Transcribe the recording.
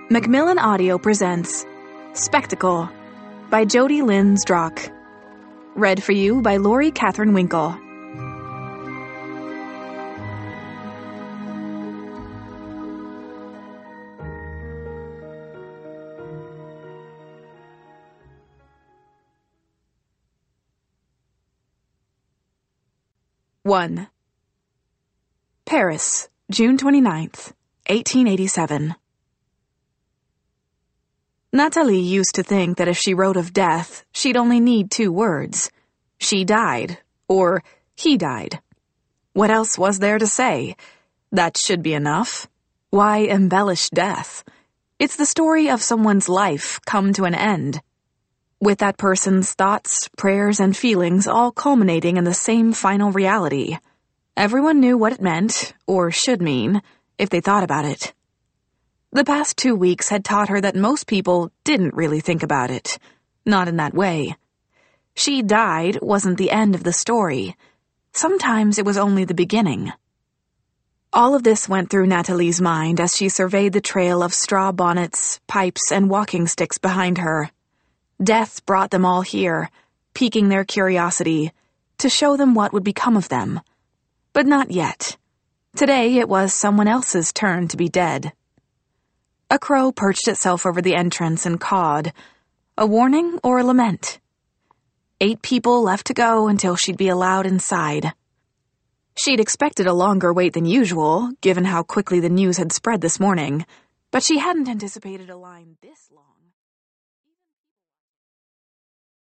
Macmillan Audio presents Spectacle by Jody Lynn Strock. Read for you by Lori Catherine Winkle. One. Paris, June 29th, 1887. Natalie used to think that if she wrote of death, she'd only need 2 words. She died, or he died. What else was there to say? That should be enough. Why embellish death? It's the story of someone's life come to an end, with that person's thoughts, prayers, and feelings all culminating in the same final reality. Everyone knew what it meant, or should mean, if they thought about it. The past 2 weeks had taught her that most people didn't really think about it. Not in that way. She died wasn't the end of the story. Sometimes it was only the beginning. All of this went through Natalie's mind as she surveyed the trail of straw bonnets, pipes, and walking sticks behind her. Death brought them all here, piquing their curiosity, to show them what would become of them. But not yet. Today it was someone else's turn to be dead. A crow perched itself over the entrance and cawed. A warning or a lament? 8 people left to go until she'd be allowed inside. She'd expected a longer wait than usual, given how quickly the news had spread this morning, but she hadn't anticipated a line this long.